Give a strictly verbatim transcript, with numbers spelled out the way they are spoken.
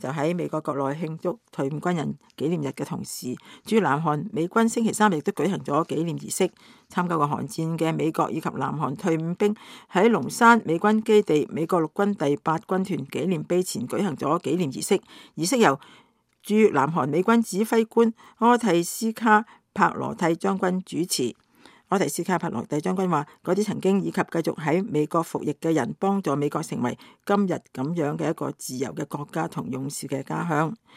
就喺美國國內慶祝退伍軍人紀念日嘅同時，駐南韓美軍星期三亦都舉行咗紀念儀式。參加過韓戰嘅美國以及南韓退伍兵喺龍山美軍基地美國陸軍第八軍團紀念碑前舉行咗紀念儀式。儀式由駐南韓美軍指揮官柯蒂斯卡帕羅蒂將軍主持。柯蒂斯卡帕羅蒂將軍話：嗰啲曾經以及繼續喺美國服役嘅人，幫助美國成為今日咁樣嘅一個自由嘅國家同勇士嘅家鄉。